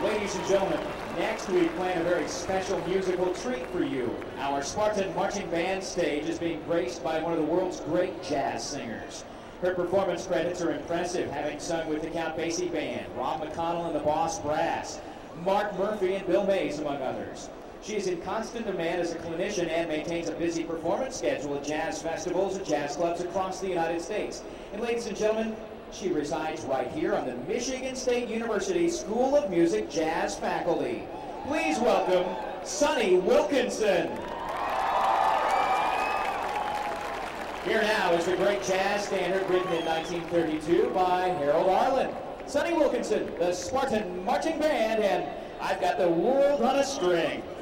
Ladies and gentlemen, next we plan a very special musical treat for you. Our Spartan Marching Band stage is being graced by one of the world's great jazz singers. Her performance credits are impressive, having sung with the Count Basie Band, Rob McConnell and the Boss Brass, Mark Murphy and Bill Mays, among others. She is in constant demand as a clinician and maintains a busy performance schedule at jazz festivals and jazz clubs across the United States. And ladies and gentlemen, she resides right here on the Michigan State University School of Music Jazz faculty. Please welcome Sonny Wilkinson. Here now is the great jazz standard written in 1932 by Harold Arlen. Sonny Wilkinson, the Spartan Marching Band, and I've got the world on a string.